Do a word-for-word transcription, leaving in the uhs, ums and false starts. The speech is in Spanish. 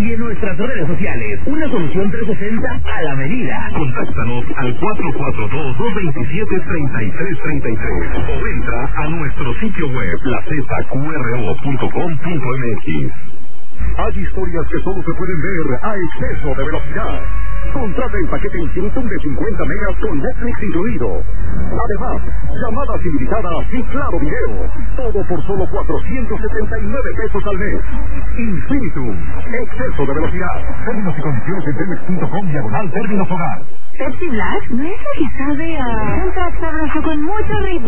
y en nuestras redes sociales. Una solución trescientos sesenta a la medida. Contáctanos al cuatro cuatro dos, dos dos siete, tres tres tres tres o entra a nuestro sitio web la z q r o punto com punto m x. Hay historias que solo se pueden ver a exceso de velocidad. Contrata el paquete Infinitum de cincuenta megas con Netflix incluido. Además, llamadas ilimitadas y claro video. Todo por solo cuatrocientos setenta y nueve pesos al mes. Infinitum. Exceso de velocidad. Términos y condiciones en telmex punto com diagonal términos hogar. Pepsi Black no es el que sabe a un sabroso con mucho ritmo.